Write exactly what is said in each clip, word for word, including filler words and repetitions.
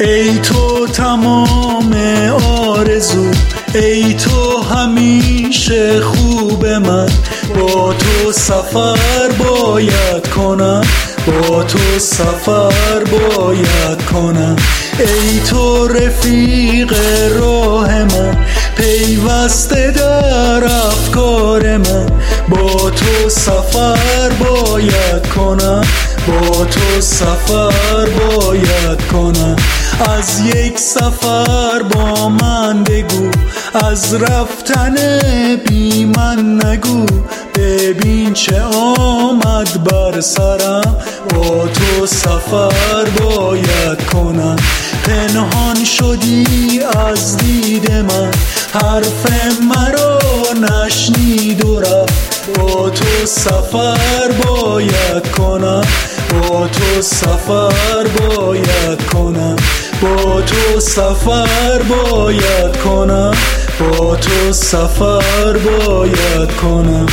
ای تو تمام آرزو، ای تو همیشه خوب من، با تو سفر باید کنم، با تو سفر باید کنم. ای تو رفیق راه من، پیوسته در افکار من، با تو سفر باید کنم، با تو سفر باید کنم. از یک سفر با من بگو، از رفتن بی من نگو، ببین چه آمد بر سرم، با تو سفر باید کنم. پنهان شدی از دید من، حرف مرا نشنید و رفت، با تو سفر باید کنم، با تو سفر باید کنم، با تو سفر باید کنم، با تو سفر باید کنم.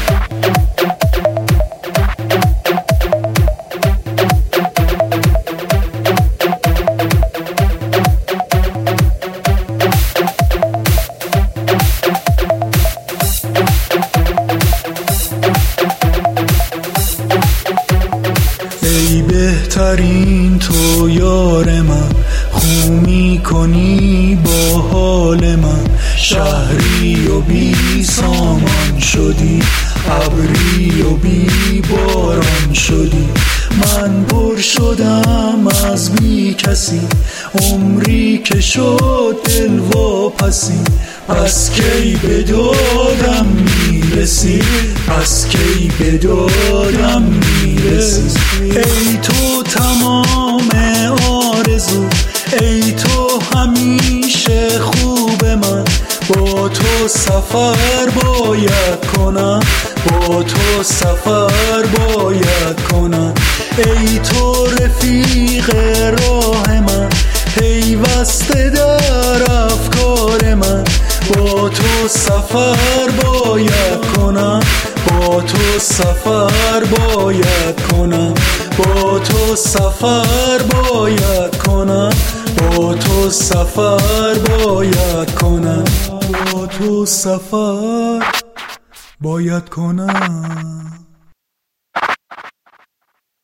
ای بهترین تو یار من، خو میکنی با حال من، شهری و بی سامان شدی، ابری و بی باران شدی. من پر شدم از بی کسی، عمری که شد دل واپسی، پس کی به دادم میرسی، پس کی به دادم میرسی. ای تو تمام آرزو، ای تو همیشه خوب من، با تو سفر باید کنم، با تو سفر باید کنم. ای تو رفیق راه من، پیوسته در افکار من، با تو سفر باید کنم، با تو سفر باید کنم، با تو سفر باید کنم، با تو سفر باید کنم، با تو سفر باید کنم.